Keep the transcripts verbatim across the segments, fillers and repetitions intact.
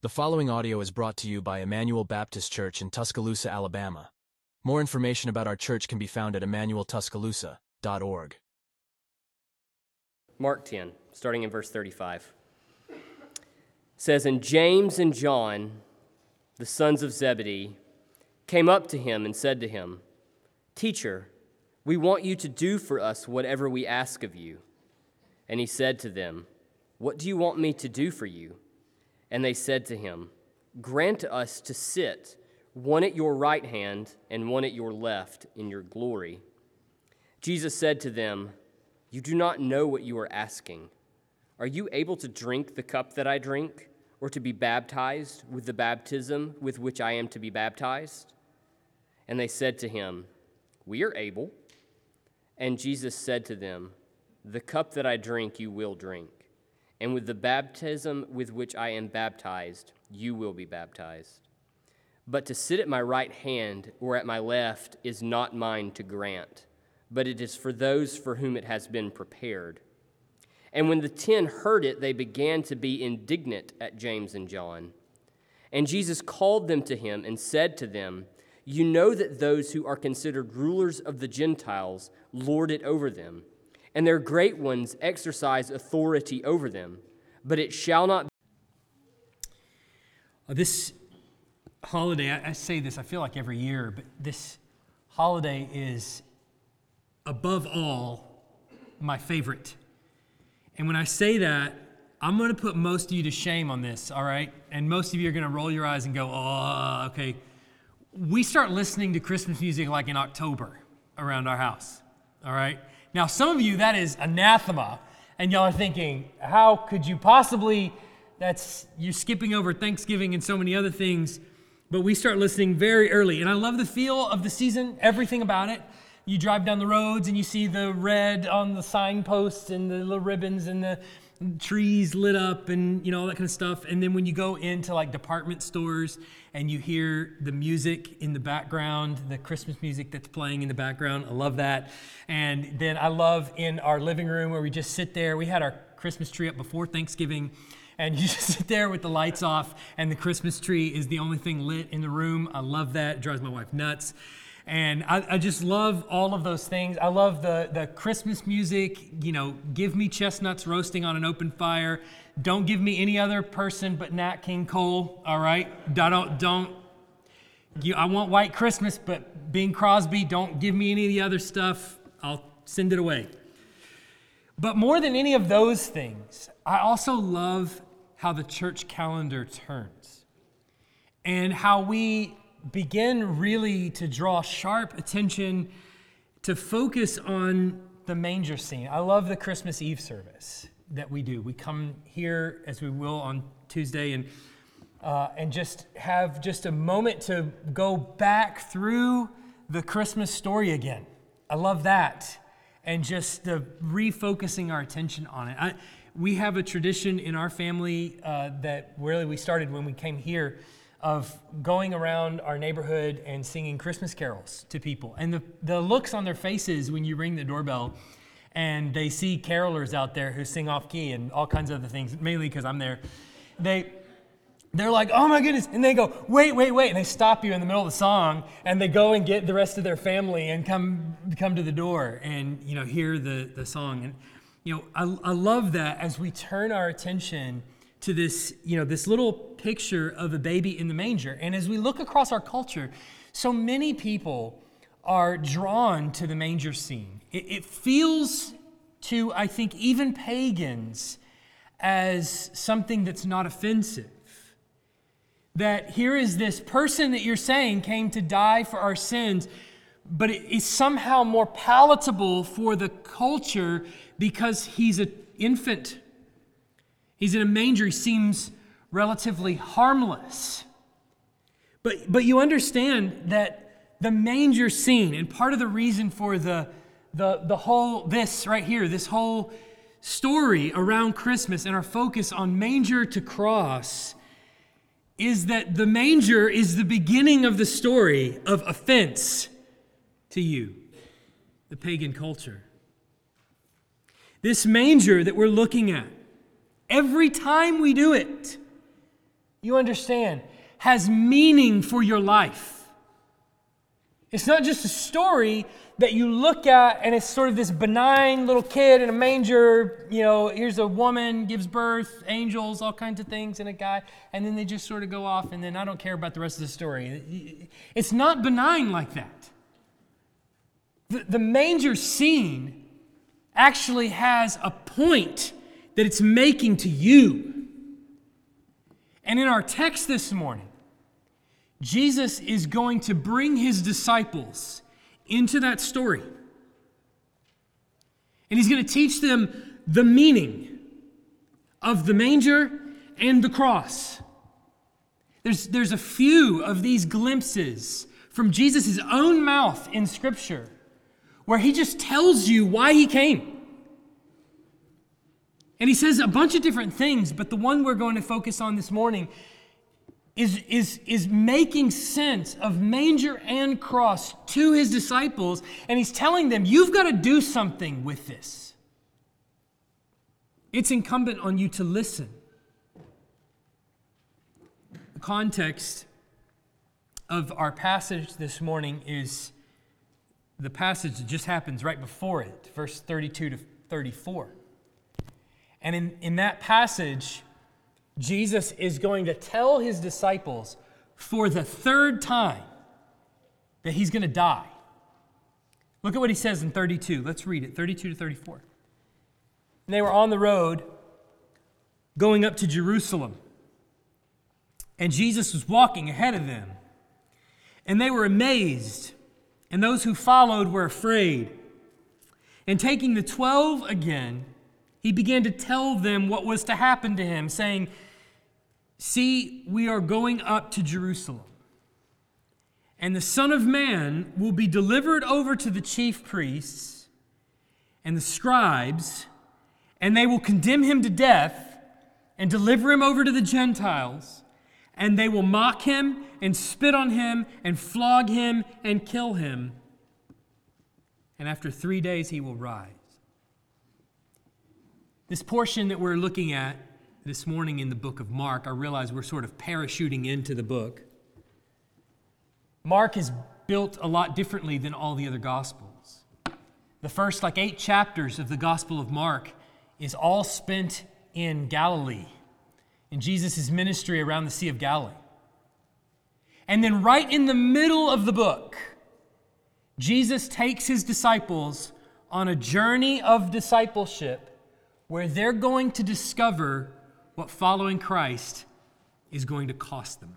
The following audio is brought to you by Emmanuel Baptist Church in Tuscaloosa, Alabama. More information about our church can be found at emmanuel tuscaloosa dot org. Mark ten, starting in verse thirty-five. It says, "And James and John, the sons of Zebedee, came up to him and said to him, 'Teacher, we want you to do for us whatever we ask of you.' And he said to them, 'What do you want me to do for you?' And they said to him, 'Grant us to sit, one at your right hand and one at your left, in your glory.' Jesus said to them, 'You do not know what you are asking. Are you able to drink the cup that I drink, or to be baptized with the baptism with which I am to be baptized?' And they said to him, 'We are able.' And Jesus said to them, 'The cup that I drink you will drink, and with the baptism with which I am baptized, you will be baptized. But to sit at my right hand or at my left is not mine to grant, but it is for those for whom it has been prepared.' And when the ten heard it, they began to be indignant at James and John. And Jesus called them to him and said to them, 'You know that those who are considered rulers of the Gentiles lord it over them, and their great ones exercise authority over them. But it shall not be.'" This holiday, I, I say this, I feel like every year, but this holiday is, above all, my favorite. And when I say that, I'm going to put most of you to shame on this, all right? And most of you are going to roll your eyes and go, "Oh, okay." We start listening to Christmas music like in October around our house, all right? Now, some of you, that is anathema, and y'all are thinking, how could you possibly, that's, you're skipping over Thanksgiving and so many other things, but we start listening very early, and I love the feel of the season, everything about it. You drive down the roads and you see the red on the signposts and the little ribbons and the trees lit up and, you know, all that kind of stuff. And then when you go into like department stores and you hear the music in the background, the Christmas music that's playing in the background, I love that. And then I love in our living room where we just sit there. We had our Christmas tree up before Thanksgiving, and you just sit there with the lights off and the Christmas tree is the only thing lit in the room. I love that. It drives my wife nuts. And I, I just love all of those things. I love the, the Christmas music, you know, give me chestnuts roasting on an open fire. Don't give me any other person but Nat King Cole, all right? Don't, don't, you, I want White Christmas, but Bing Crosby, don't give me any of the other stuff. I'll send it away. But more than any of those things, I also love how the church calendar turns and how we begin really to draw sharp attention to focus on the manger scene. I love the Christmas Eve service that we do. We come here, as we will on Tuesday, and uh, and just have just a moment to go back through the Christmas story again. I love that, and just the refocusing our attention on it. I, we have a tradition in our family uh, that really we started when we came here, of going around our neighborhood and singing Christmas carols to people. And the, the looks on their faces when you ring the doorbell and they see carolers out there who sing off key and all kinds of other things, mainly because I'm there, they, they're like, "Oh my goodness," and they go, "Wait, wait, wait," and they stop you in the middle of the song and they go and get the rest of their family and come come to the door and, you know, hear the, the song. And, you know, I, I love that as we turn our attention to this, you know, this little picture of a baby in the manger. And as we look across our culture, so many people are drawn to the manger scene. It, it feels to, I think, even pagans as something that's not offensive. That here is this person that you're saying came to die for our sins, but it is somehow more palatable for the culture because he's an infant. He's in a manger. He seems relatively harmless. But but you understand that the manger scene, and part of the reason for the, the, the whole, this right here, this whole story around Christmas and our focus on manger to cross is that the manger is the beginning of the story of offense to you, the pagan culture. This manger that we're looking at, every time we do it, you understand, has meaning for your life. It's not just a story that you look at and it's sort of this benign little kid in a manger, you know, here's a woman, gives birth, angels, all kinds of things, and a guy, and then they just sort of go off, and then I don't care about the rest of the story. It's not benign like that. The, the manger scene actually has a point that it's making to you. And in our text this morning, Jesus is going to bring his disciples into that story. And he's going to teach them the meaning of the manger and the cross. There's, there's a few of these glimpses from Jesus' own mouth in Scripture where he just tells you why he came. And he says a bunch of different things, but the one we're going to focus on this morning is, is, is making sense of manger and cross to his disciples, and he's telling them, you've got to do something with this. It's incumbent on you to listen. The context of our passage this morning is the passage that just happens right before it, verse thirty-two to thirty-four. And in, in that passage, Jesus is going to tell his disciples for the third time that he's going to die. Look at what he says in thirty-two. Let's read it, thirty-two to thirty-four. And they were on the road going up to Jerusalem. And Jesus was walking ahead of them. And they were amazed, and those who followed were afraid. And taking the twelve again, he began to tell them what was to happen to him, saying, see, we are going up to Jerusalem, and the Son of Man will be delivered over to the chief priests and the scribes, and they will condemn him to death and deliver him over to the Gentiles, and they will mock him and spit on him and flog him and kill him. And after three days he will rise. This portion that we're looking at this morning in the book of Mark, I realize we're sort of parachuting into the book. Mark is built a lot differently than all the other Gospels. The first like eight chapters of the Gospel of Mark is all spent in Galilee, in Jesus' ministry around the Sea of Galilee. And then right in the middle of the book, Jesus takes his disciples on a journey of discipleship where they're going to discover what following Christ is going to cost them.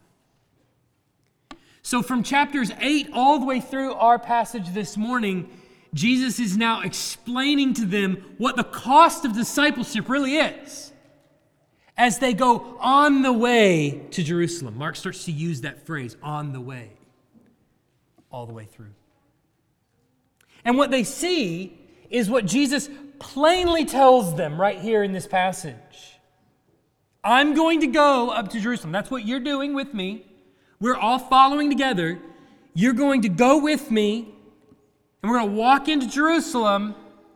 So from chapters eight all the way through our passage this morning, Jesus is now explaining to them what the cost of discipleship really is as they go on the way to Jerusalem. Mark starts to use that phrase, on the way, all the way through. And what they see is what Jesus plainly tells them right here in this passage. I'm going to go up to Jerusalem. That's what you're doing with me. We're all following together. You're going to go with me, and we're going to walk into Jerusalem.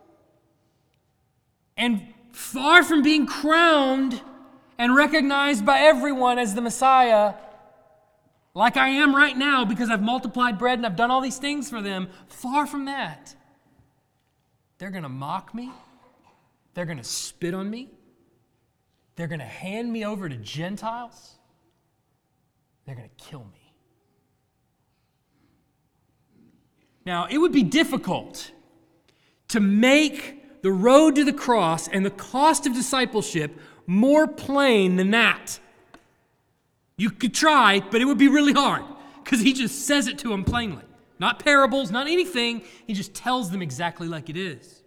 And far from being crowned and recognized by everyone as the Messiah, like I am right now because I've multiplied bread and I've done all these things for them, far from that. They're going to mock me. They're going to spit on me. They're going to hand me over to Gentiles. They're going to kill me. Now, it would be difficult to make the road to the cross and the cost of discipleship more plain than that. You could try, but it would be really hard because he just says it to them plainly. Not parables, not anything. He just tells them exactly like it is.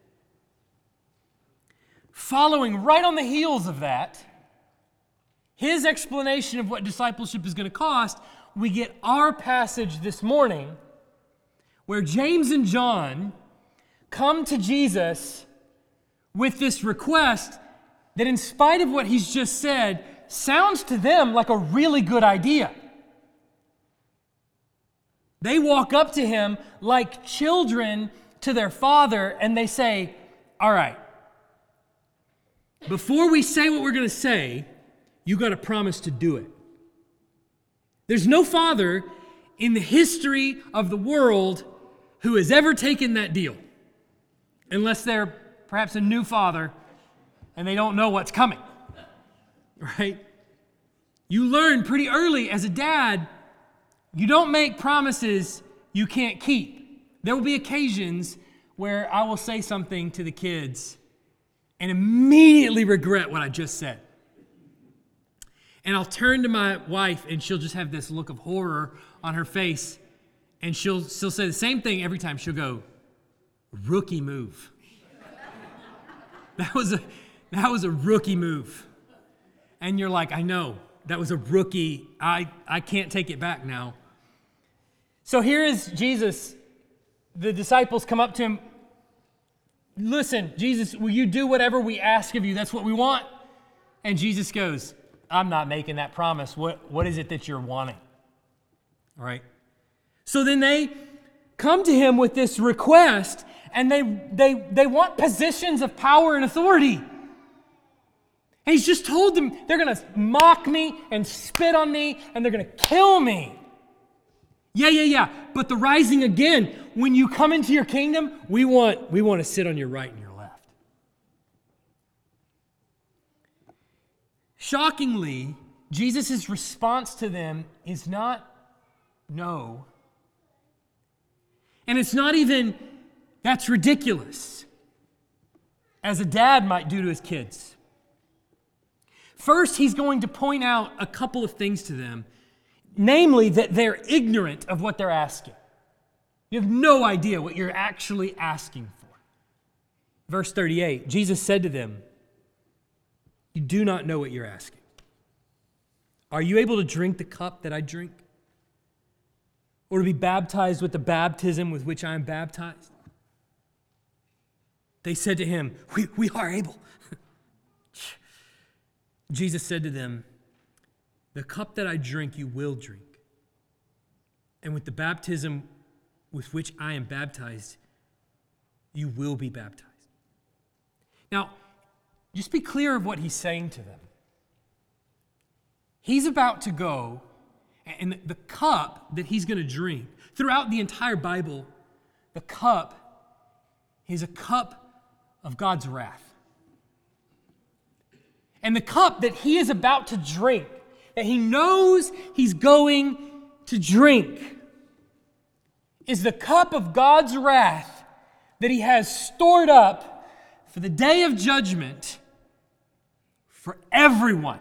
Following right on the heels of that, his explanation of what discipleship is going to cost, we get our passage this morning where James and John come to Jesus with this request that, in spite of what he's just said, sounds to them like a really good idea. They walk up to him like children to their father, and they say, all right, before we say what we're going to say, you got to promise to do it. There's no father in the history of the world who has ever taken that deal, unless they're perhaps a new father and they don't know what's coming, right? You learn pretty early as a dad, you don't make promises you can't keep. There will be occasions where I will say something to the kids and immediately regret what I just said. And I'll turn to my wife and she'll just have this look of horror on her face, and she'll she'll say the same thing every time. She'll go, "Rookie move." That was a that was a rookie move. And you're like, I know, that was a rookie. I, I can't take it back now. So here is Jesus. The disciples come up to him. Listen, Jesus, will you do whatever we ask of you? That's what we want. And Jesus goes, I'm not making that promise. What, what is it that you're wanting? All right. So then they come to him with this request, and they, they, they want positions of power and authority. And he's just told them they're going to mock me and spit on me, and they're going to kill me. Yeah, yeah, yeah. But the rising again, when you come into your kingdom, we want, we want to sit on your right and your left. Shockingly, Jesus' response to them is not no. And it's not even, that's ridiculous, as a dad might do to his kids. First, he's going to point out a couple of things to them, namely that they're ignorant of what they're asking. You have no idea what you're actually asking for. Verse thirty-eight, Jesus said to them, you do not know what you're asking. Are you able to drink the cup that I drink? Or to be baptized with the baptism with which I am baptized? They said to him, we, we are able. Jesus said to them, the cup that I drink you will drink. And with the baptism with which I am baptized, you will be baptized. Now, just be clear of what he's saying to them. He's about to go, and the cup that he's going to drink, throughout the entire Bible, the cup is a cup of God's wrath. And the cup that he is about to drink, that he knows he's going to drink, is the cup of God's wrath that he has stored up for the day of judgment for everyone.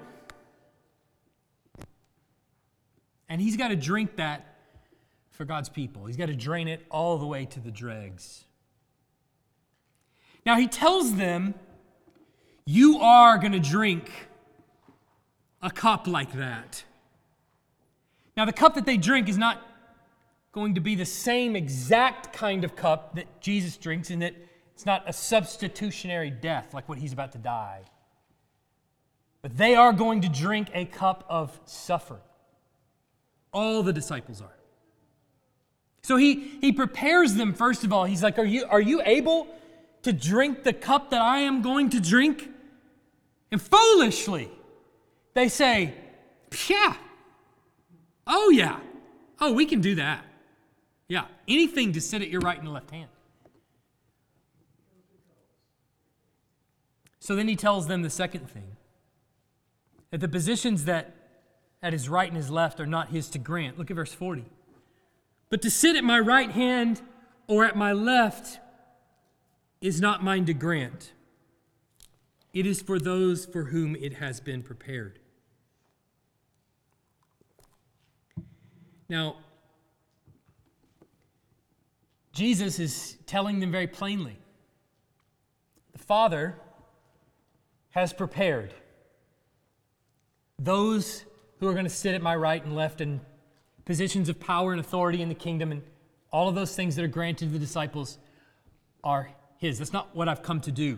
And he's got to drink that for God's people. He's got to drain it all the way to the dregs. Now he tells them, you are going to drink a cup like that. Now the cup that they drink is not going to be the same exact kind of cup that Jesus drinks, in that it's not a substitutionary death like what he's about to die. But they are going to drink a cup of suffering. All the disciples are. So he, he prepares them, first of all. He's like, are you, are you able to drink the cup that I am going to drink? And foolishly, they say, yeah. Oh, yeah. Oh, we can do that. Yeah, anything to sit at your right and left hand. So then he tells them the second thing, that the positions that at his right and his left are not his to grant. Look at verse forty. But to sit at my right hand or at my left is not mine to grant. It is for those for whom it has been prepared. Now, Jesus is telling them very plainly, the Father has prepared those who are going to sit at my right and left in positions of power and authority in the kingdom, and all of those things that are granted to the disciples are his. That's not what I've come to do.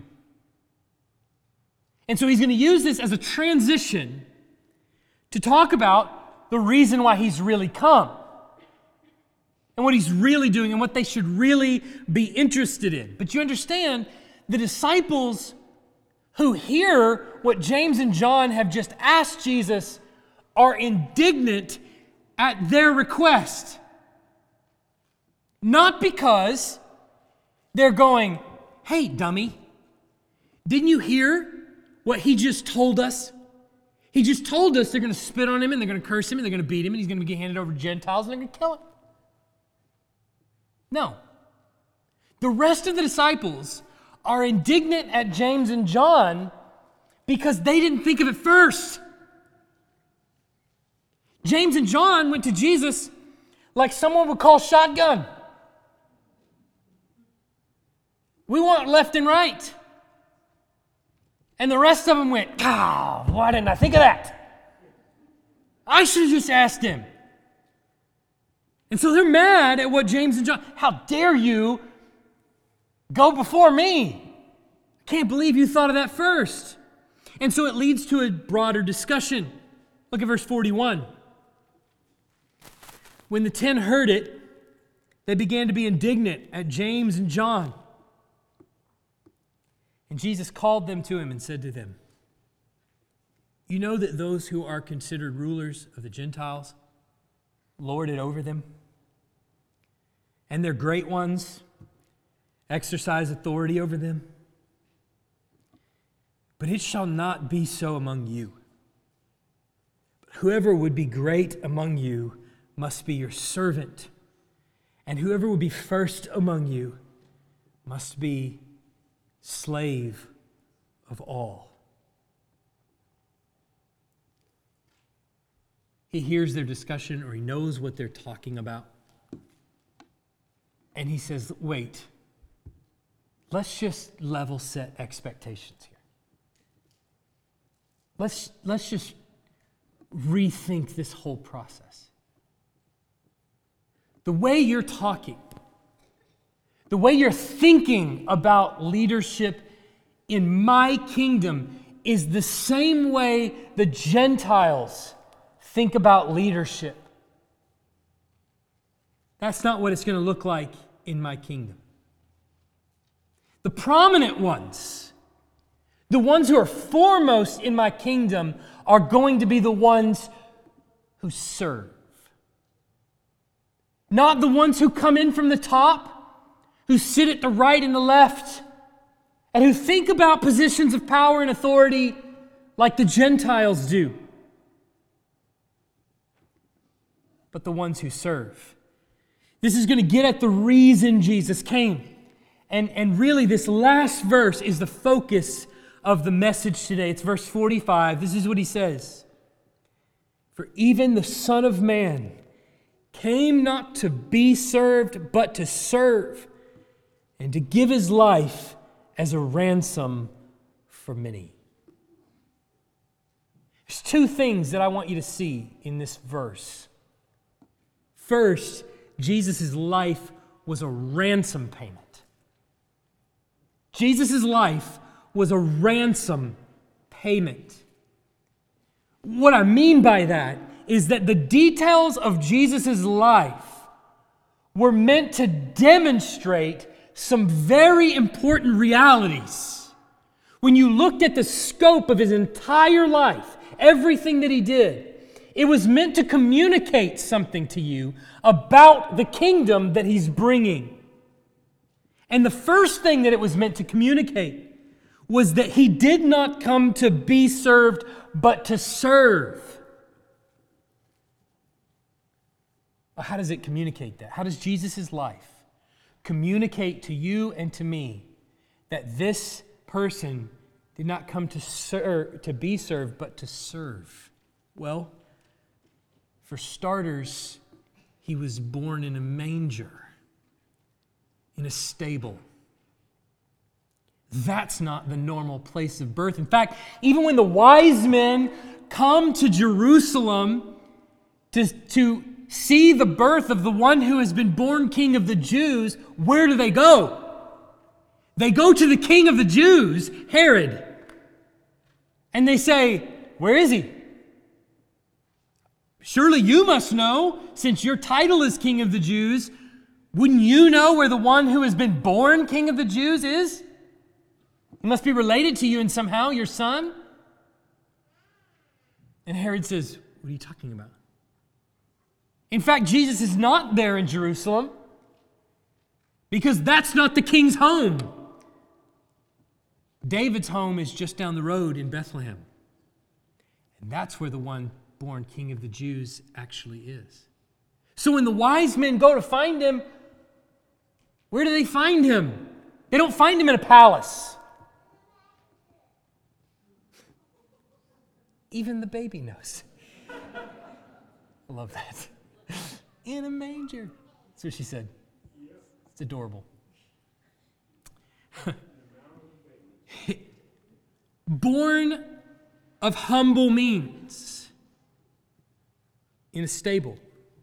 And so he's going to use this as a transition to talk about the reason why he's really come, and what he's really doing, and what they should really be interested in. But you understand, the disciples who hear what James and John have just asked Jesus are indignant at their request. Not because they're going, hey, dummy, didn't you hear what he just told us? He just told us they're going to spit on him and they're going to curse him and they're going to beat him and he's going to get handed over to Gentiles and they're going to kill him. No. The rest of the disciples are indignant at James and John because they didn't think of it first. James and John went to Jesus like someone would call shotgun. We want left and right. And the rest of them went, God, why didn't I think of that? I should have just asked him. And so they're mad at what James and John, how dare you go before me? I can't believe you thought of that first. And so it leads to a broader discussion. Look at verse forty-one. When the ten heard it, they began to be indignant at James and John. And Jesus called them to him and said to them, you know that those who are considered rulers of the Gentiles lord it over them, and their great ones exercise authority over them. But it shall not be so among you. But whoever would be great among you must be your servant, and whoever would be first among you must be slave of all. He hears their discussion, or he knows what they're talking about. And he says, wait, let's just level set expectations here. Let's, let's just rethink this whole process. The way you're talking, the way you're thinking about leadership in my kingdom is the same way the Gentiles think about leadership. That's not what it's going to look like in my kingdom. The prominent ones, the ones who are foremost in my kingdom, are going to be the ones who serve. Not the ones who come in from the top, who sit at the right and the left, and who think about positions of power and authority like the Gentiles do, but the ones who serve. This is going to get at the reason Jesus came. And, and really, this last verse is the focus of the message today. It's verse forty-five. This is what he says. For even the Son of Man came not to be served, but to serve, and to give his life as a ransom for many. There's two things that I want you to see in this verse. First, Jesus' life was a ransom payment. Jesus' life was a ransom payment. What I mean by that is that the details of Jesus' life were meant to demonstrate some very important realities. When you looked at the scope of his entire life, everything that he did, it was meant to communicate something to you about the kingdom that he's bringing. And the first thing that it was meant to communicate was that he did not come to be served, but to serve. Well, how does it communicate that? How does Jesus' life communicate to you and to me that this person did not come to serve, to be served, but to serve? Well, for starters, he was born in a manger, in a stable. That's not the normal place of birth. In fact, even when the wise men come to Jerusalem to, to see the birth of the one who has been born King of the Jews, where do they go? They go to the King of the Jews, Herod, and they say, where is he? Surely you must know, since your title is King of the Jews. Wouldn't you know where the one who has been born King of the Jews is? He must be related to you in somehow, your son. And Herod says, what are you talking about? In fact, Jesus is not there in Jerusalem because that's not the king's home. David's home is just down the road in Bethlehem. And that's where the one born King of the Jews actually is. So when the wise men go to find him, where do they find him? They don't find him in a palace. Even the baby knows. I love that. In a manger. That's what she said. It's adorable. Born of humble means, in a stable.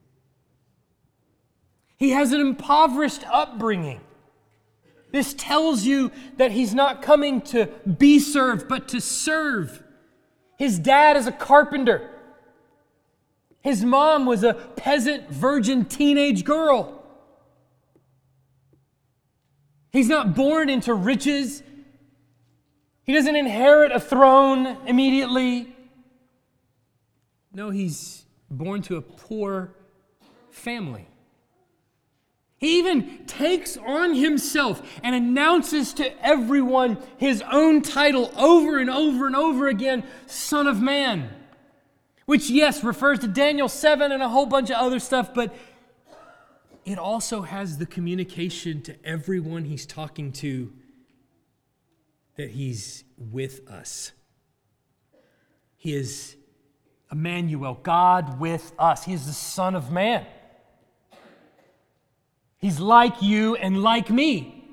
He has an impoverished upbringing. This tells you that he's not coming to be served, but to serve. His dad is a carpenter. His mom was a peasant, virgin, teenage girl. He's not born into riches. He doesn't inherit a throne immediately. No, he's born to a poor family. He even takes on himself and announces to everyone his own title over and over and over again, Son of Man. Which, yes, refers to Daniel seven and a whole bunch of other stuff, but it also has the communication to everyone he's talking to that he's with us. He is Emmanuel, God with us. He is the Son of Man. He's like you and like me.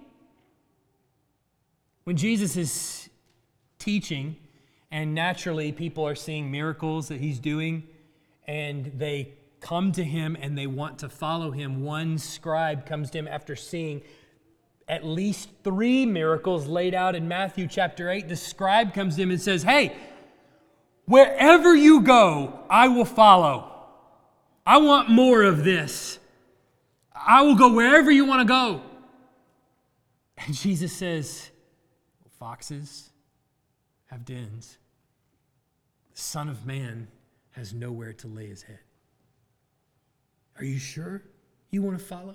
When Jesus is teaching, and naturally people are seeing miracles that he's doing, and they come to him and they want to follow him. One scribe comes to him after seeing at least three miracles laid out in Matthew chapter eight. The scribe comes to him and says, "Hey, wherever you go, I will follow. I want more of this. I will go wherever you want to go." And Jesus says, "Foxes have dens. The Son of Man has nowhere to lay his head. Are you sure you want to follow?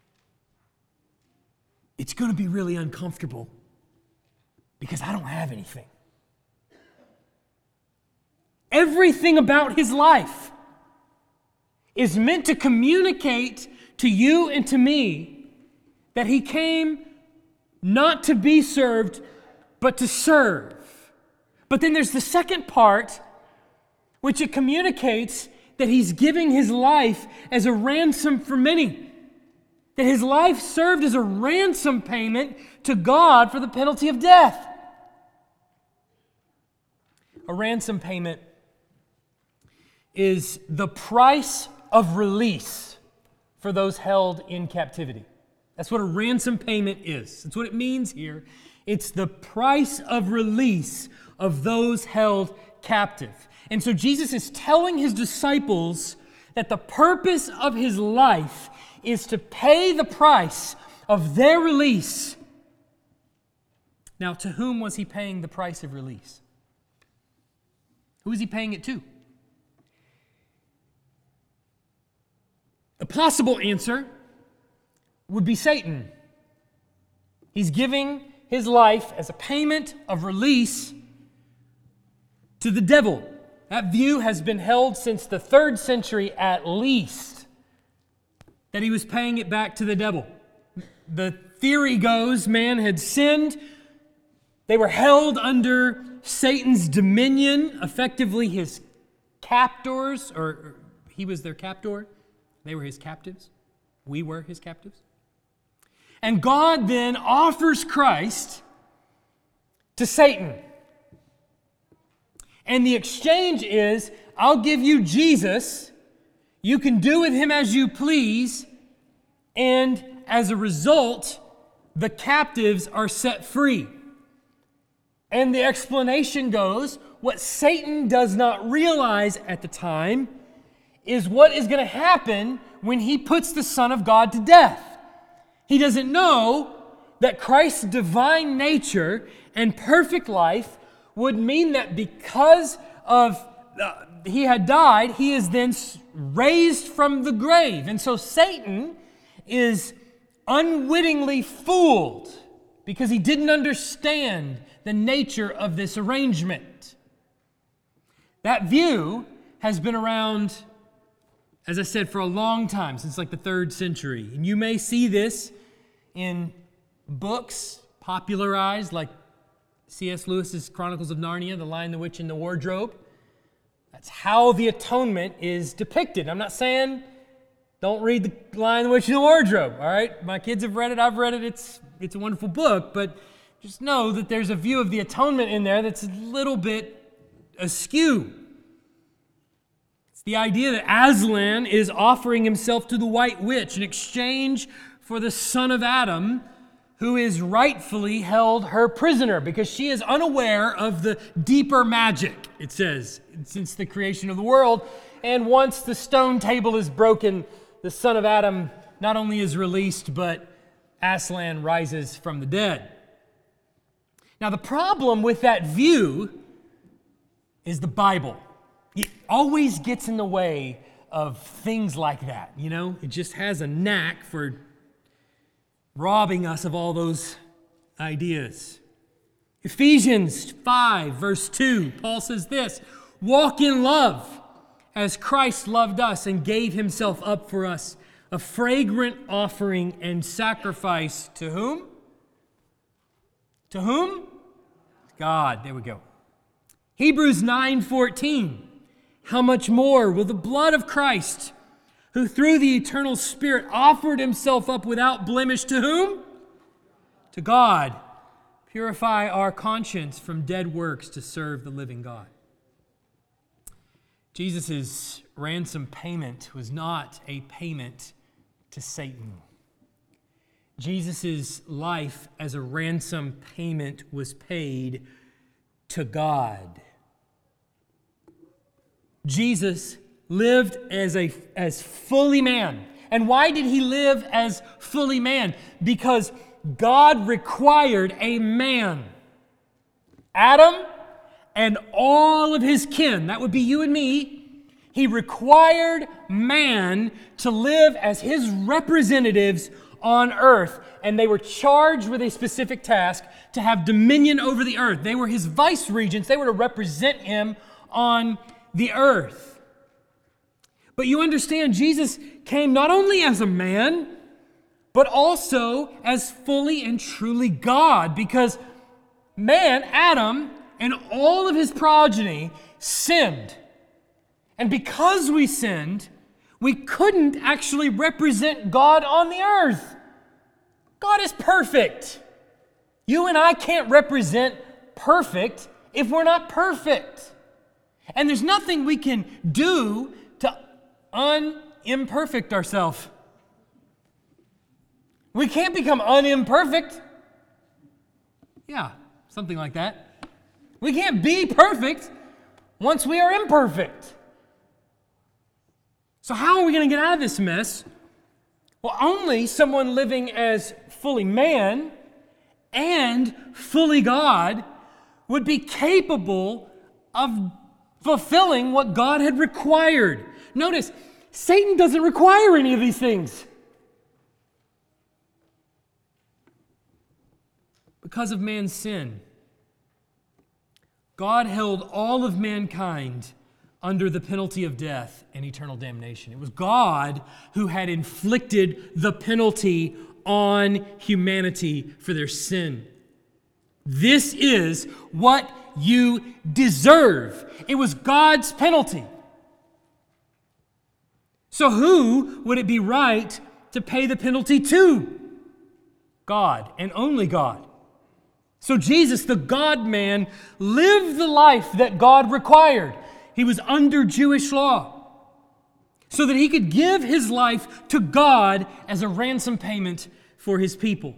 It's going to be really uncomfortable because I don't have anything." Everything about his life is meant to communicate to you and to me that he came not to be served, but to serve. But then there's the second part, which it communicates that he's giving his life as a ransom for many. That his life served as a ransom payment to God for the penalty of death. A ransom payment is the price of release for those held in captivity. That's what a ransom payment is. That's what it means here. It's the price of release of those held captive. And so Jesus is telling his disciples that the purpose of his life is to pay the price of their release. Now, to whom was he paying the price of release? Who is he paying it to? A possible answer would be Satan. He's giving his life as a payment of release to the devil. That view has been held since the third century at least, that he was paying it back to the devil. The theory goes man had sinned. They were held under Satan's dominion, effectively his captors, or he was their captor. They were his captives. We were his captives. And God then offers Christ to Satan. And the exchange is, I'll give you Jesus, you can do with him as you please, and as a result, the captives are set free. And the explanation goes, what Satan does not realize at the time is what is going to happen when he puts the Son of God to death. He doesn't know that Christ's divine nature and perfect life would mean that because of uh, he had died, he is then raised from the grave. And so Satan is unwittingly fooled because he didn't understand the nature of this arrangement. That view has been around, as I said, for a long time, since like the third century. And you may see this in books popularized like C S Lewis's Chronicles of Narnia, The Lion, the Witch, and the Wardrobe. That's how the atonement is depicted. I'm not saying don't read The Lion, the Witch, and the Wardrobe, all right? My kids have read it, I've read it, it's, it's a wonderful book, but just know that there's a view of the atonement in there that's a little bit askew. It's the idea that Aslan is offering himself to the White Witch in exchange for the son of Adam, who is rightfully held her prisoner because she is unaware of the deeper magic, it says, since the creation of the world. And once the stone table is broken, the son of Adam not only is released, but Aslan rises from the dead. Now, the problem with that view is the Bible. It always gets in the way of things like that, you know? It just has a knack for robbing us of all those ideas. Ephesians five, verse two, Paul says this, "Walk in love as Christ loved us and gave himself up for us, a fragrant offering and sacrifice to whom? To whom? God." There we go. Hebrews nine fourteen. "How much more will the blood of Christ, who through the eternal Spirit offered himself up without blemish to whom? To God, purify our conscience from dead works to serve the living God." Jesus' ransom payment was not a payment to Satan. Jesus' life as a ransom payment was paid to God. Jesus lived as a as fully man. And why did he live as fully man? Because God required a man, Adam, and all of his kin, that would be you and me. He required man to live as his representatives on earth. And they were charged with a specific task to have dominion over the earth. They were his vice regents. They were to represent him on the earth. But you understand, Jesus came not only as a man, but also as fully and truly God. Because man, Adam, and all of his progeny sinned. And because we sinned, we couldn't actually represent God on the earth. God is perfect. You and I can't represent perfect if we're not perfect. And there's nothing we can do to un-imperfect ourselves. We can't become unimperfect. Yeah, something like that. We can't be perfect once we are imperfect. So how are we going to get out of this mess? Well, only someone living as fully man and fully God would be capable of fulfilling what God had required. Notice, Satan doesn't require any of these things. Because of man's sin, God held all of mankind under the penalty of death and eternal damnation. It was God who had inflicted the penalty on humanity for their sin. This is what you deserve. It was God's penalty. So who would it be right to pay the penalty to? God, and only God. So Jesus, the God-man, lived the life that God required. He was under Jewish law so that he could give his life to God as a ransom payment for his people.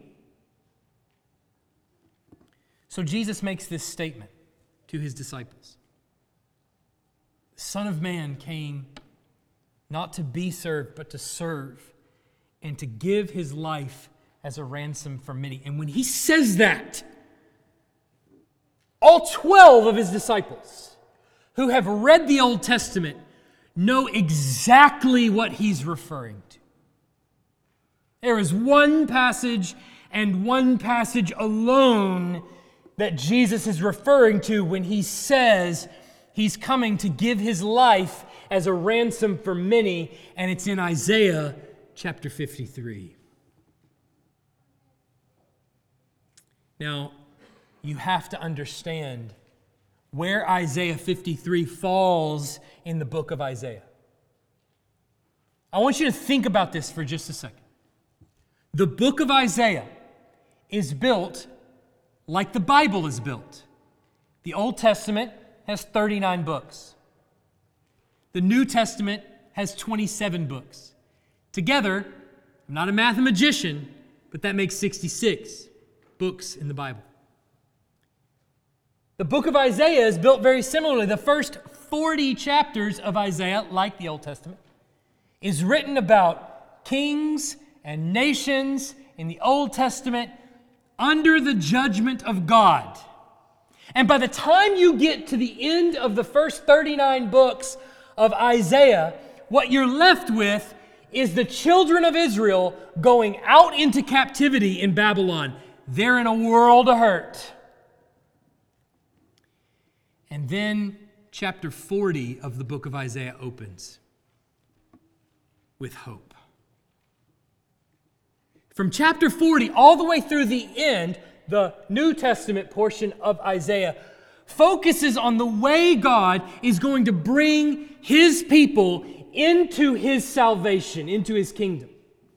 So Jesus makes this statement to his disciples. The Son of Man came not to be served, but to serve and to give his life as a ransom for many. And when he says that, all twelve of his disciples, who have read the Old Testament know exactly what he's referring to. There is one passage and one passage alone that Jesus is referring to when he says he's coming to give his life as a ransom for many, and it's in Isaiah chapter fifty-three. Now, you have to understand where Isaiah fifty-three falls in the book of Isaiah. I want you to think about this for just a second. The book of Isaiah is built like the Bible is built. The Old Testament has thirty-nine books. The New Testament has twenty-seven books. Together, I'm not a mathematician, but that makes sixty-six books in the Bible. The book of Isaiah is built very similarly. The first forty chapters of Isaiah, like the Old Testament, is written about kings and nations in the Old Testament under the judgment of God. And by the time you get to the end of the first thirty-nine books of Isaiah, what you're left with is the children of Israel going out into captivity in Babylon. They're in a world of hurt. And then chapter forty of the book of Isaiah opens with hope. From chapter forty all the way through the end, the New Testament portion of Isaiah focuses on the way God is going to bring his people into his salvation, into his kingdom.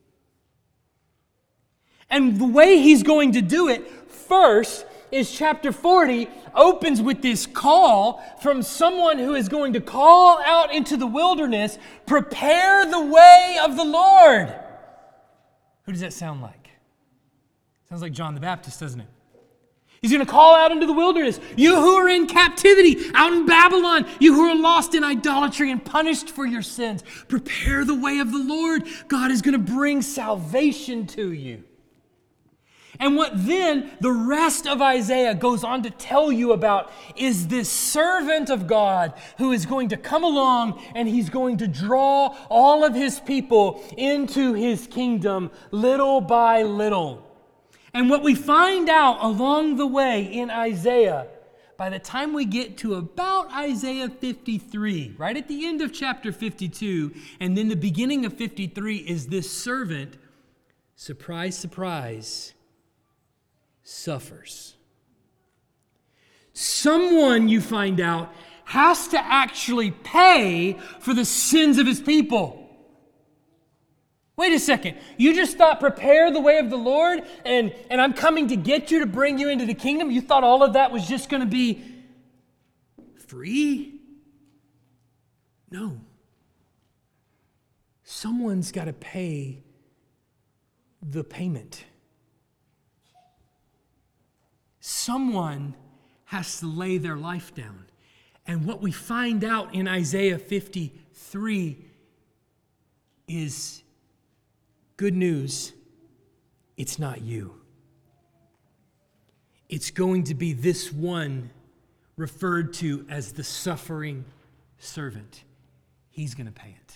And the way he's going to do it first is chapter forty opens with this call from someone who is going to call out into the wilderness, prepare the way of the Lord. Who does that sound like? Sounds like John the Baptist, doesn't it? He's going to call out into the wilderness. You who are in captivity, out in Babylon, you who are lost in idolatry and punished for your sins, prepare the way of the Lord. God is going to bring salvation to you. And what then the rest of Isaiah goes on to tell you about is this servant of God who is going to come along and he's going to draw all of his people into his kingdom little by little. And what we find out along the way in Isaiah, by the time we get to about Isaiah fifty-three, right at the end of chapter fifty-two, and then the beginning of fifty-three, is this servant, surprise, surprise, suffers. Someone, you find out, has to actually pay for the sins of his people. Wait a second. You just thought prepare the way of the Lord and, and I'm coming to get you to bring you into the kingdom? You thought all of that was just going to be free? No. Someone's got to pay the payment. Someone has to lay their life down. And what we find out in Isaiah fifty-three is good news. It's not you. It's going to be this one referred to as the suffering servant. He's going to pay it.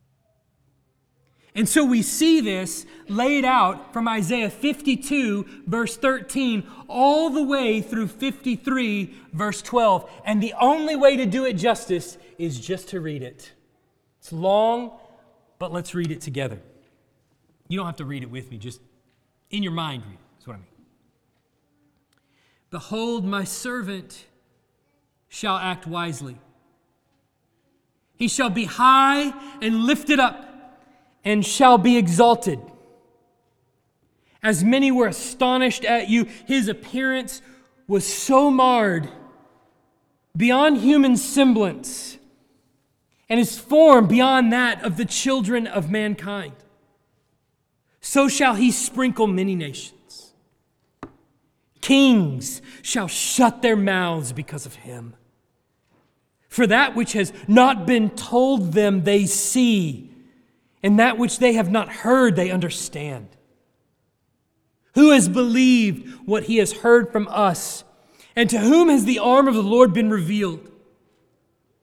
And so we see this laid out from Isaiah fifty-two, verse thirteen, all the way through fifty-three, verse twelve. And the only way to do it justice is just to read it. It's long, but let's read it together. You don't have to read it with me, just in your mind read it. That's what I mean. Behold, my servant shall act wisely. He shall be high and lifted up, and shall be exalted. As many were astonished at you, his appearance was so marred beyond human semblance, and his form beyond that of the children of mankind. So shall he sprinkle many nations. Kings shall shut their mouths because of him. For that which has not been told them they see, and that which they have not heard they understand. Who has believed what he has heard from us? And to whom has the arm of the Lord been revealed?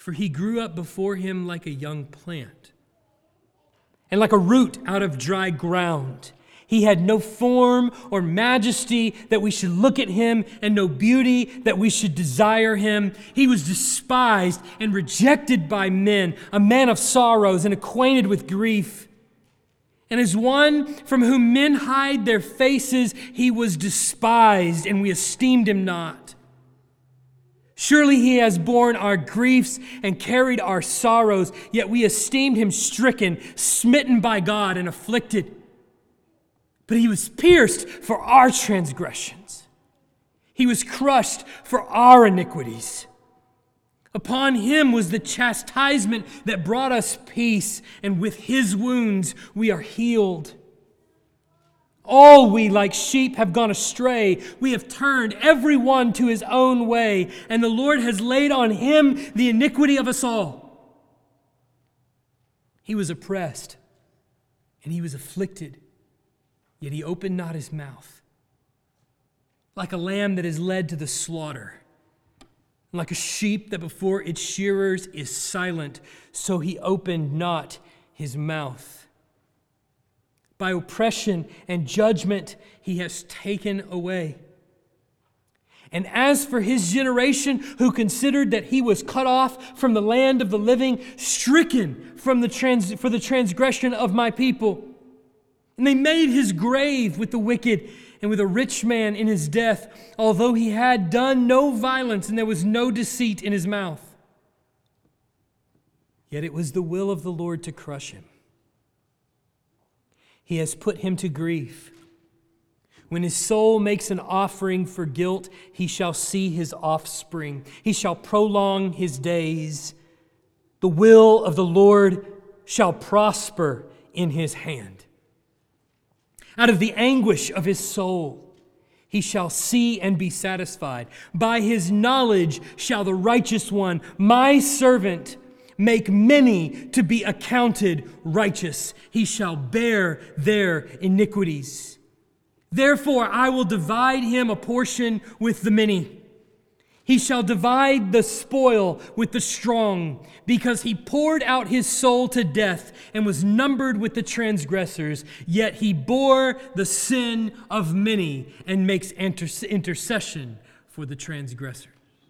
For he grew up before him like a young plant, and like a root out of dry ground. He had no form or majesty that we should look at him, and no beauty that we should desire him. He was despised and rejected by men, a man of sorrows and acquainted with grief. And as one from whom men hide their faces, he was despised, and we esteemed him not. Surely he has borne our griefs and carried our sorrows, yet we esteemed him stricken, smitten by God, and afflicted. But he was pierced for our transgressions. He was crushed for our iniquities. Upon him was the chastisement that brought us peace, and with his wounds we are healed. All we like sheep have gone astray. We have turned every one to his own way, and the Lord has laid on him the iniquity of us all. He was oppressed, and he was afflicted, yet he opened not his mouth. Like a lamb that is led to the slaughter, like a sheep that before its shearers is silent, so he opened not his mouth. By oppression and judgment he has taken away. And as for his generation, who considered that he was cut off from the land of the living, stricken from the trans- for the transgression of my people. And they made his grave with the wicked and with a rich man in his death, although he had done no violence and there was no deceit in his mouth. Yet it was the will of the Lord to crush him. He has put him to grief. When his soul makes an offering for guilt, he shall see his offspring. He shall prolong his days. The will of the Lord shall prosper in his hand. Out of the anguish of his soul, he shall see and be satisfied. By his knowledge shall the righteous one, my servant, make many to be accounted righteous. He shall bear their iniquities. Therefore I will divide him a portion with the many. He shall divide the spoil with the strong, because he poured out his soul to death and was numbered with the transgressors. Yet he bore the sin of many and makes inter- intercession for the transgressors.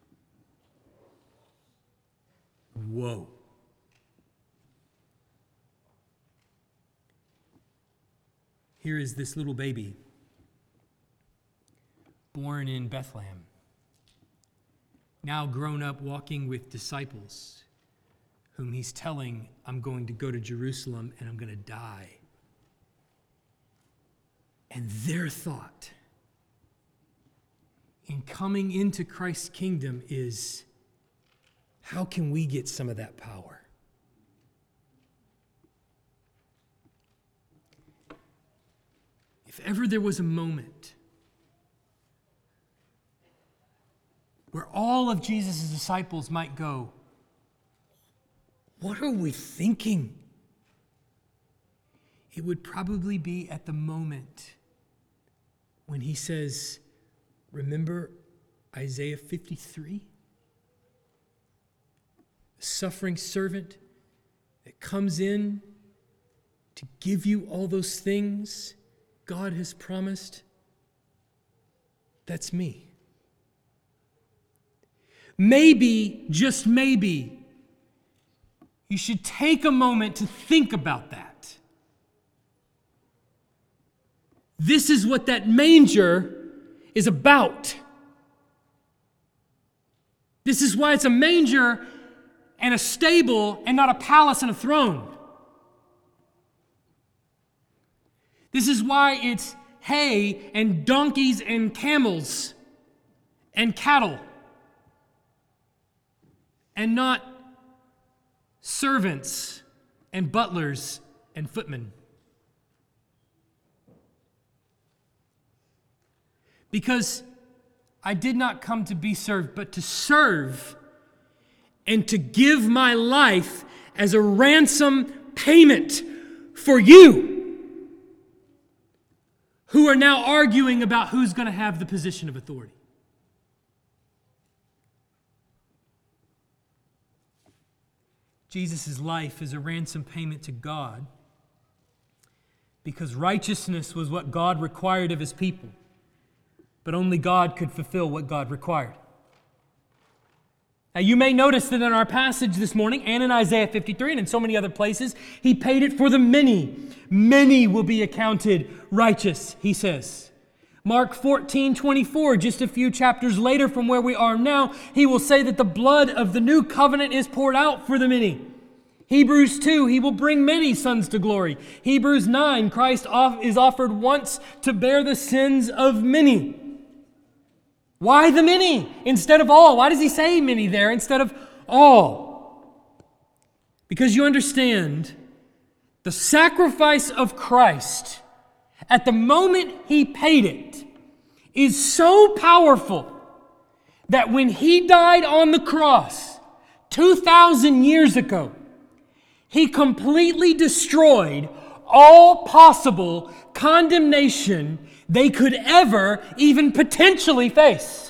Whoa. Here is this little baby born in Bethlehem, now grown up walking with disciples whom he's telling, I'm going to go to Jerusalem and I'm going to die. And their thought in coming into Christ's kingdom is, how can we get some of that power? If ever there was a moment where all of Jesus' disciples might go, what are we thinking? It would probably be at the moment when he says, remember Isaiah fifty-three? The suffering servant that comes in to give you all those things God has promised. That's me. Maybe, just maybe, you should take a moment to think about that. This is what that manger is about. This is why it's a manger and a stable and not a palace and a throne. This is why it's hay and donkeys and camels and cattle and not servants and butlers and footmen. Because I did not come to be served, but to serve and to give my life as a ransom payment for you, who are now arguing about who's going to have the position of authority. Jesus' life as a ransom payment to God because righteousness was what God required of His people, but only God could fulfill what God required. Now, you may notice that in our passage this morning, and in Isaiah fifty-three, and in so many other places, He paid it for the many. Many will be accounted righteous, He says. Mark fourteen twenty-four, just a few chapters later from where we are now, He will say that the blood of the new covenant is poured out for the many. Hebrews two, He will bring many sons to glory. Hebrews nine, Christ is offered once to bear the sins of many. Why the many instead of all? Why does He say many there instead of all? Because you understand the sacrifice of Christ at the moment He paid it is so powerful that when He died on the cross two thousand years ago, He completely destroyed all possible condemnation they could ever even potentially face.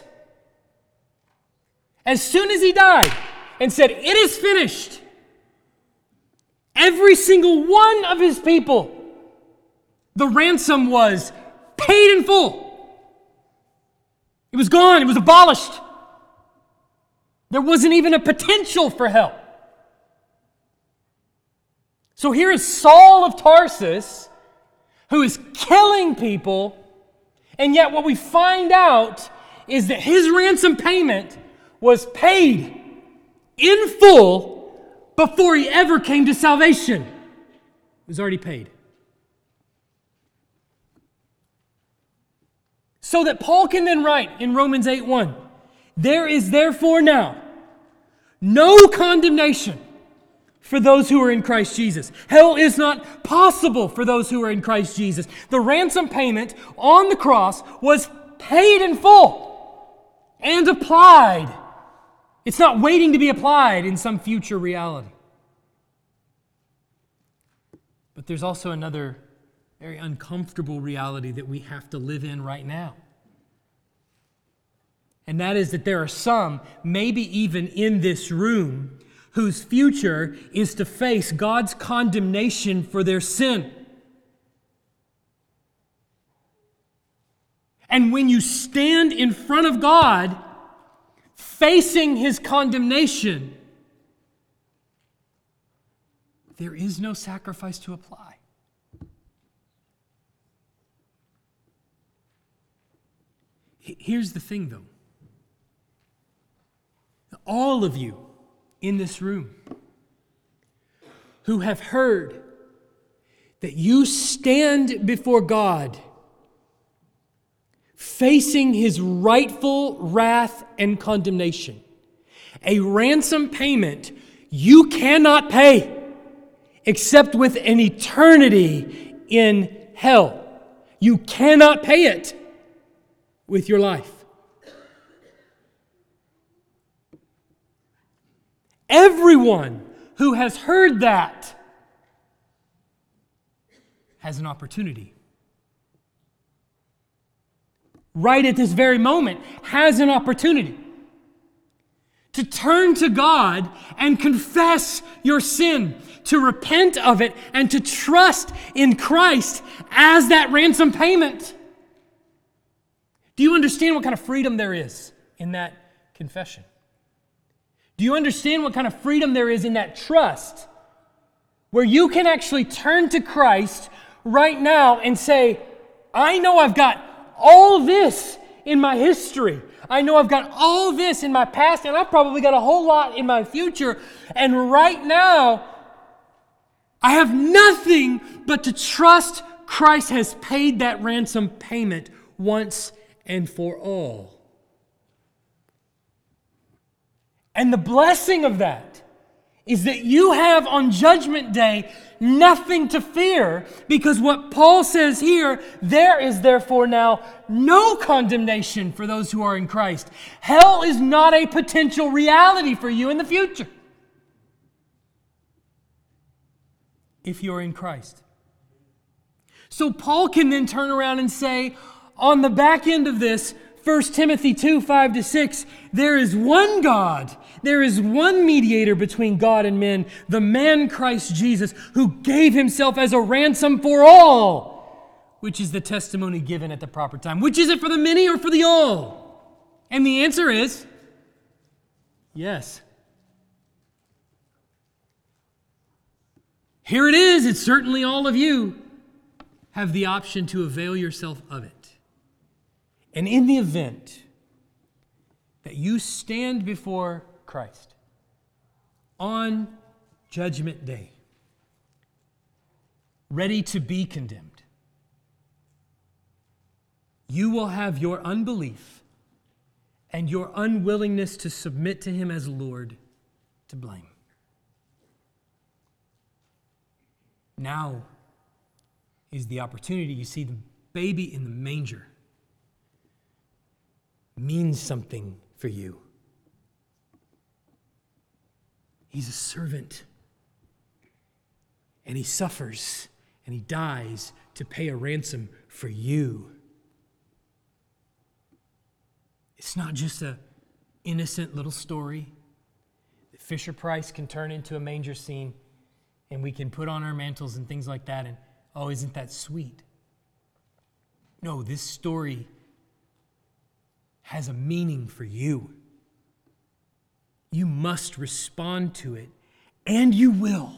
As soon as He died and said, "It is finished," every single one of His people, the ransom was paid in full. It was gone. It was abolished. There wasn't even a potential for help. So here is Saul of Tarsus, who is killing people, and yet what we find out is that his ransom payment was paid in full before he ever came to salvation. It was already paid. So that Paul can then write in Romans eight one, "There is therefore now no condemnation for those who are in Christ Jesus." Hell is not possible for those who are in Christ Jesus. The ransom payment on the cross was paid in full and applied. It's not waiting to be applied in some future reality. But there's also another very uncomfortable reality that we have to live in right now. And that is that there are some, maybe even in this room, whose future is to face God's condemnation for their sin. And when you stand in front of God, facing His condemnation, there is no sacrifice to apply. Here's the thing, though. All of you in this room who have heard that you stand before God facing His rightful wrath and condemnation, a ransom payment you cannot pay except with an eternity in hell. You cannot pay it with your life. Everyone who has heard that has an opportunity. Right at this very moment, has an opportunity to turn to God and confess your sin, to repent of it, and to trust in Christ as that ransom payment. Do you understand what kind of freedom there is in that confession? Do you understand what kind of freedom there is in that trust? Where you can actually turn to Christ right now and say, I know I've got all this in my history. I know I've got all this in my past, and I've probably got a whole lot in my future. And right now, I have nothing but to trust Christ has paid that ransom payment once and for all. And the blessing of that is that you have on Judgment Day nothing to fear, because what Paul says here, there is therefore now no condemnation for those who are in Christ. Hell is not a potential reality for you in the future if you're in Christ. So Paul can then turn around and say, on the back end of this, First Timothy two, five to six, there is one God, there is one mediator between God and men, the man Christ Jesus, who gave himself as a ransom for all, which is the testimony given at the proper time. Which is it, for the many or for the all? And the answer is yes. Here it is, it's certainly all of you have the option to avail yourself of it. And in the event that you stand before Christ on Judgment Day, ready to be condemned, you will have your unbelief and your unwillingness to submit to Him as Lord to blame. Now is the opportunity. You see, the baby in the manger means something for you. He's a servant, and he suffers, and he dies to pay a ransom for you. It's not just an innocent little story that Fisher Price can turn into a manger scene, and we can put on our mantles and things like that, and oh, isn't that sweet? No, this story has a meaning for you. You must respond to it, and you will.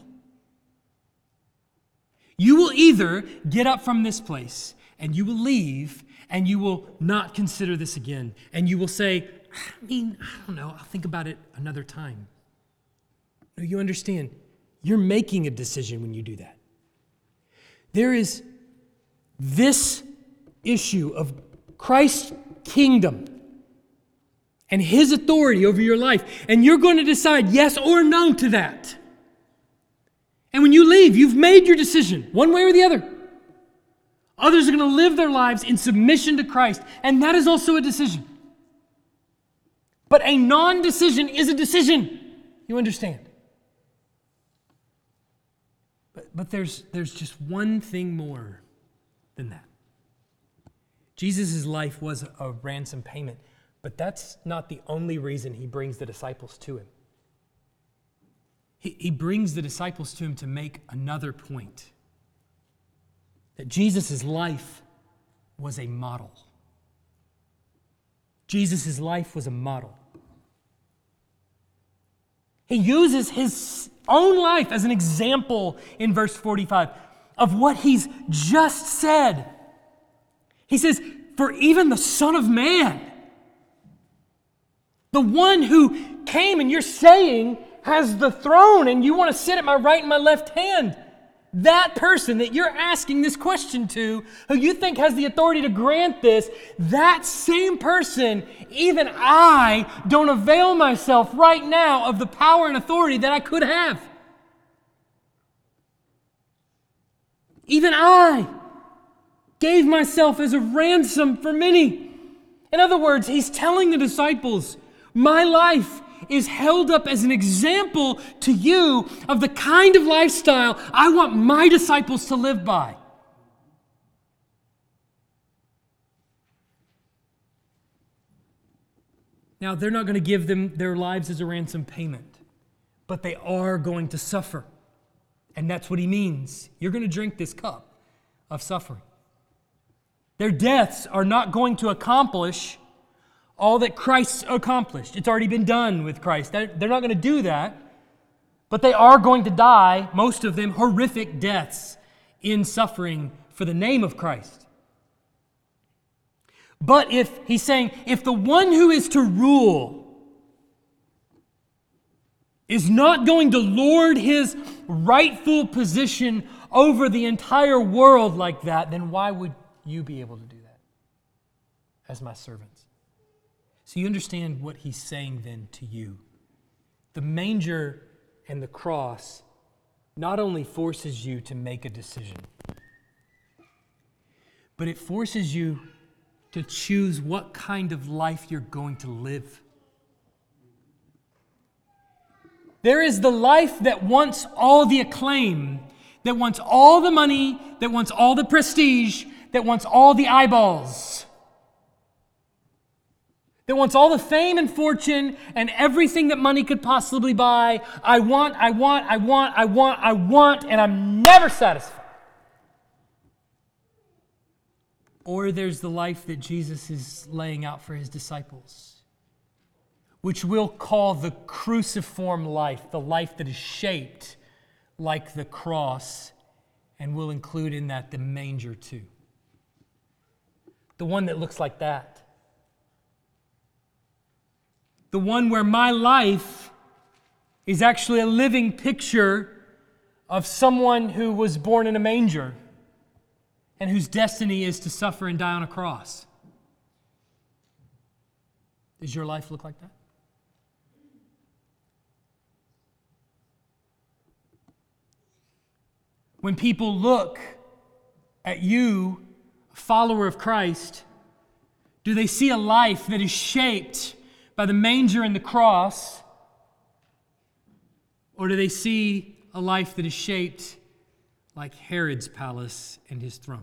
You will either get up from this place, and you will leave, and you will not consider this again, and you will say, I mean, I don't know, I'll think about it another time. No, you understand, you're making a decision when you do that. There is this issue of Christ's kingdom and His authority over your life, and you're going to decide yes or no to that. And when you leave, you've made your decision, one way or the other. Others are going to live their lives in submission to Christ, and that is also a decision. But a non-decision is a decision. You understand? But, but there's, there's just one thing more than that. Jesus' life was a ransom payment, but that's not the only reason He brings the disciples to Him. He, he brings the disciples to Him to make another point. That Jesus' life was a model. Jesus' life was a model. He uses His own life as an example in verse forty-five of what He's just said. He says, for even the Son of Man, the one who came and you're saying has the throne and you want to sit at my right and my left hand, that person that you're asking this question to, who you think has the authority to grant this, that same person, even I don't avail myself right now of the power and authority that I could have. Even I gave myself as a ransom for many. In other words, He's telling the disciples, my life is held up as an example to you of the kind of lifestyle I want my disciples to live by. Now, they're not going to give them their lives as a ransom payment, but they are going to suffer. And that's what He means. You're going to drink this cup of suffering. Their deaths are not going to accomplish all that Christ's accomplished. It's already been done with Christ. They're, they're not going to do that, but they are going to die, most of them, horrific deaths in suffering for the name of Christ. But if, He's saying, if the one who is to rule is not going to lord His rightful position over the entire world like that, then why would you be able to do that as my servants? So you understand what He's saying then to you. The manger and the cross not only forces you to make a decision, but it forces you to choose what kind of life you're going to live. There is the life that wants all the acclaim, that wants all the money, that wants all the prestige, that wants all the eyeballs. that wants all the fame and fortune and everything that money could possibly buy. I want, I want, I want, I want, I want, and I'm never satisfied. Or there's the life that Jesus is laying out for his disciples, which we'll call the cruciform life, the life that is shaped like the cross, and we'll include in that the manger too. The one that looks like that. The one where my life is actually a living picture of someone who was born in a manger and whose destiny is to suffer and die on a cross. Does your life look like that? When people look at you, a follower of Christ, do they see a life that is shaped by the manger and the cross? Or do they see a life that is shaped like Herod's palace and his throne?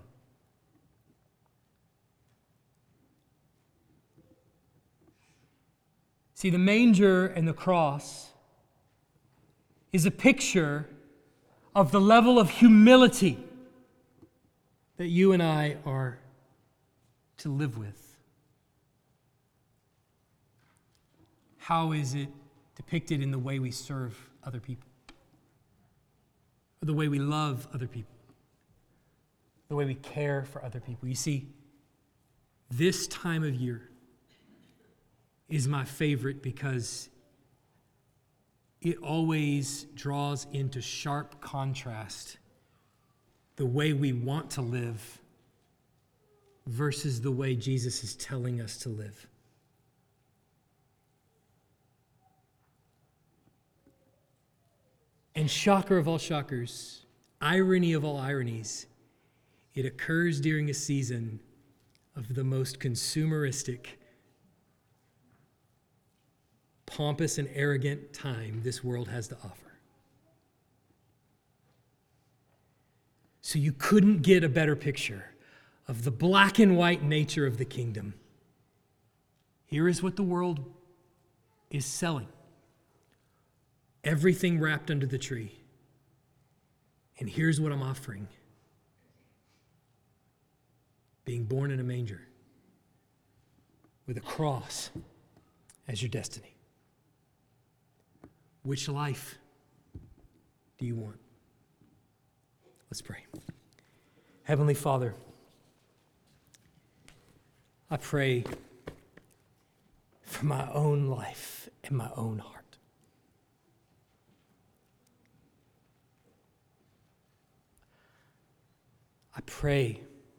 See, the manger and the cross is a picture of the level of humility that you and I are to live with. How is it depicted in the way we serve other people? Or the way we love other people? The way we care for other people? You see, this time of year is my favorite because it always draws into sharp contrast the way we want to live versus the way Jesus is telling us to live. And shocker of all shockers, irony of all ironies, it occurs during a season of the most consumeristic, pompous and arrogant time this world has to offer. So you couldn't get a better picture of the black and white nature of the kingdom. Here is what the world is selling. Everything wrapped under the tree. And here's what I'm offering. Being born in a manger with a cross as your destiny. Which life do you want? Let's pray. Heavenly Father, I pray for my own life and my own heart. I pray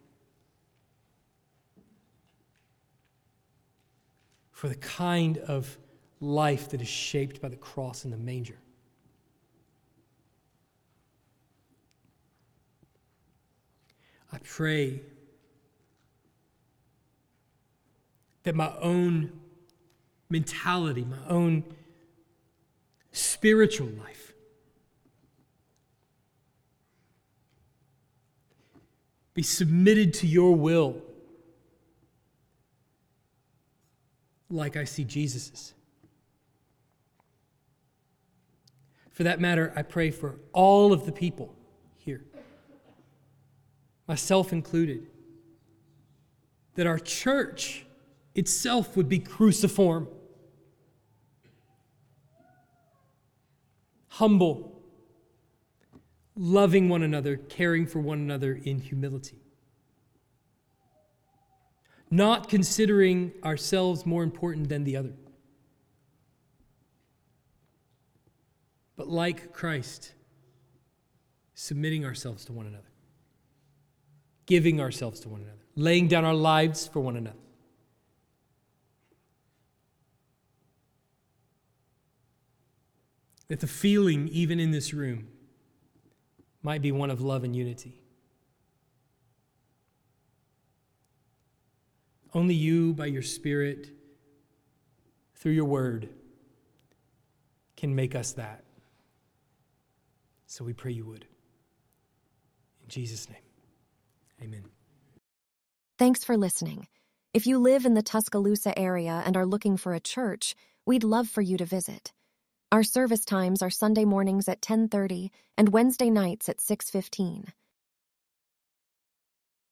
for the kind of life that is shaped by the cross and the manger. I pray that my own mentality, my own spiritual life be submitted to your will like I see Jesus's. For that matter, I pray for all of the people here, myself included, that our church itself would be cruciform, humble, loving one another, caring for one another in humility, not considering ourselves more important than the other, but like Christ, submitting ourselves to one another, giving ourselves to one another, laying down our lives for one another. That the feeling, even in this room, might be one of love and unity. Only you, by your Spirit, through your word, can make us that. So we pray you would. In Jesus' name, amen. Thanks for listening. If you live in the Tuscaloosa area and are looking for a church, we'd love for you to visit. Our service times are Sunday mornings at ten thirty and Wednesday nights at six fifteen.